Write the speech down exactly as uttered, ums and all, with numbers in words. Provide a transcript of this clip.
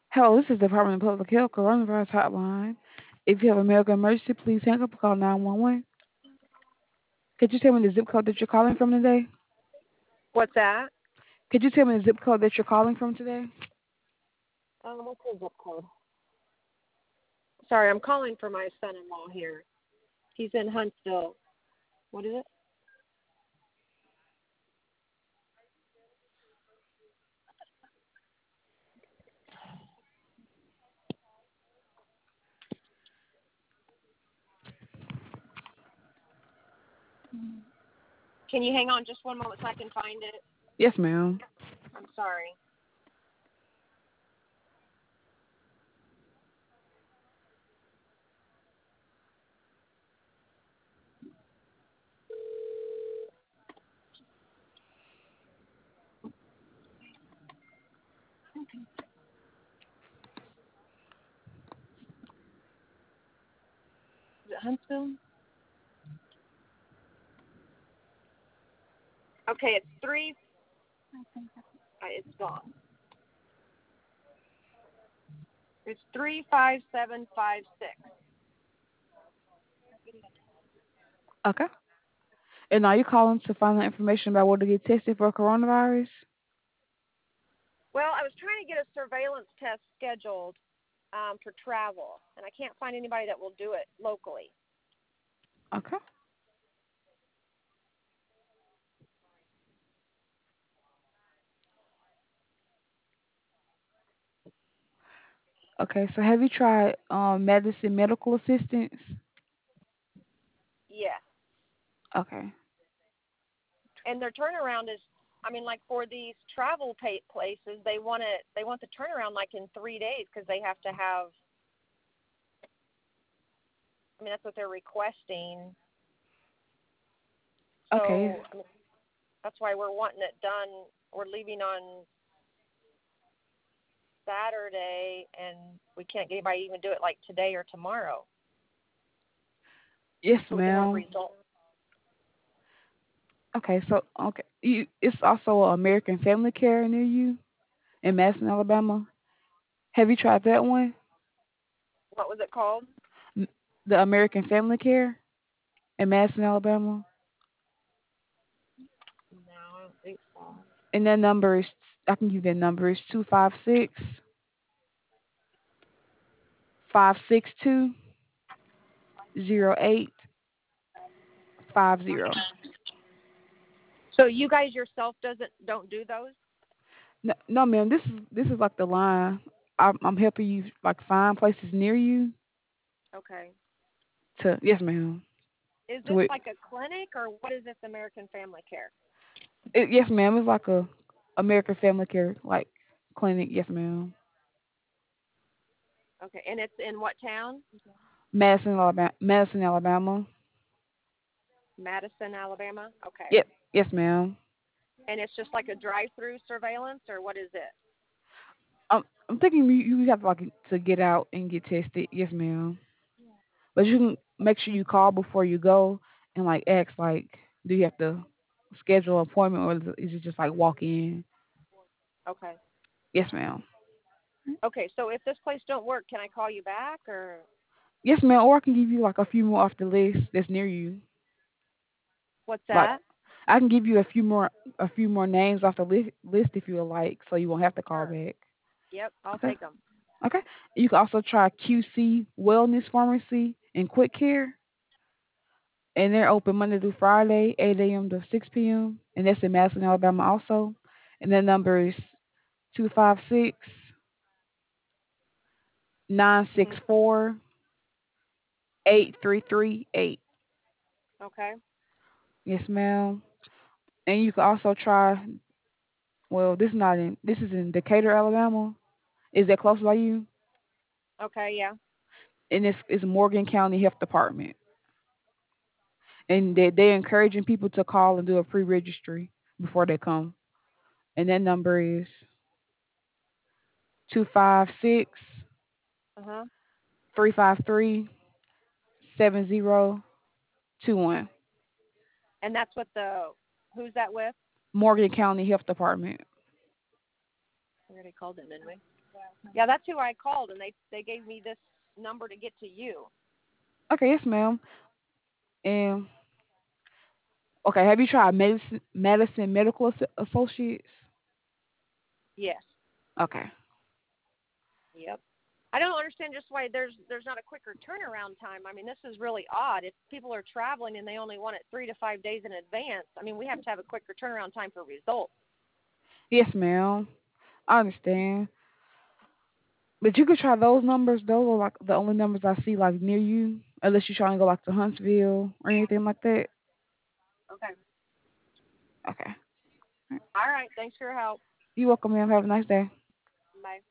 Hello, this is the Department of Public Health Coronavirus Hotline. If you have a medical emergency, please hang up and call nine one one. Could you tell me the zip code that you're calling from today? What's that? Could you tell me the zip code that you're calling from today? Um, what's the zip code? Sorry, I'm calling for my son-in-law here. He's in Huntsville. What is it? Can you hang on just one moment so I can find it? Yes, ma'am. I'm sorry. Is it Huntsville? Okay, it's three. Uh, it's gone. It's three five seven five six. Okay. And are you calling to find out information about where to get tested for coronavirus? Well, I was trying to get a surveillance test scheduled um, for travel, and I can't find anybody that will do it locally. Okay. Okay, so have you tried um, medicine medical assistance? Yes. Okay. And their turnaround is, I mean, like for these travel pay places, they want it, they want the turnaround like in three days because they have to have. I mean, that's what they're requesting. Okay. So I mean, that's why we're wanting it done. We're leaving on Saturday, and we can't get anybody to even do it like today or tomorrow, Yes, so we can have ma'am. results. Okay, so okay, you, it's also American Family Care near you in Madison, Alabama. Have you tried that one? What was it called? M- The American Family Care in Madison, Alabama. No, I don't think so. And that number is, I can give you that number, is two five six, five six two, zero eight five zero. So you guys yourself doesn't don't do those? No, no, ma'am, this is this is like the line. I'm, I'm helping you like find places near you Okay. to, yes, ma'am. Is To this it, like a clinic or what is this American Family Care? it yes, ma'am. It's like a American Family Care like clinic. Yes, ma'am. Okay, and it's in what town? Madison, Alabama. Madison, Alabama. Madison, Alabama. Okay. Yep. Yes, ma'am. And it's just like a drive-through surveillance, or what is it? I'm I'm thinking you, you have like to get out and get tested. Yes, ma'am. But you can make sure you call before you go and like ask like, do you have to schedule an appointment or is it is it just like walk in? Okay. Yes, ma'am. Okay, so if this place don't work, can I call you back, or Yes, ma'am. Or I can give you like a few more off the list that's near you. what's Like that? I can give you a few more a few more names off the list list if you would like, so you won't have to call Sure. back. Yep, I'll Okay. take them. Okay. You can also try Q C Wellness Pharmacy and Quick Care, and they're open Monday through Friday, eight a m to six p m. And that's in Madison, Alabama, also. And that number is two five six nine six Mhm. four eight three three eight. Okay. Yes, ma'am. And you can also try. Well, this is not in. This is in Decatur, Alabama. Is that close by you? Okay. Yeah. And it's it's Morgan County Health Department. And they they're encouraging people to call and do a pre-registry before they come. And that number is two five six Uh huh. three five three seven zero two one. And that's what the who's that with? Morgan County Health Department. We already called them, didn't we? Yeah, that's who I called, and they they gave me this number to get to you. Okay, yes, ma'am. And okay, have you tried Medicine Medicine Medical As- Associates? Yes. Okay. Yep. I don't understand just why there's there's not a quicker turnaround time. I mean, this is really odd. If people are traveling and they only want it three to five days in advance, I mean, we have to have a quicker turnaround time for results. Yes, ma'am. I understand. But you could try those numbers. Those are like the only numbers I see like near you, unless you're trying to go like to Huntsville or anything like that. Okay. Okay. All right. Thanks for your help. You're welcome, ma'am. Have a nice day. Bye.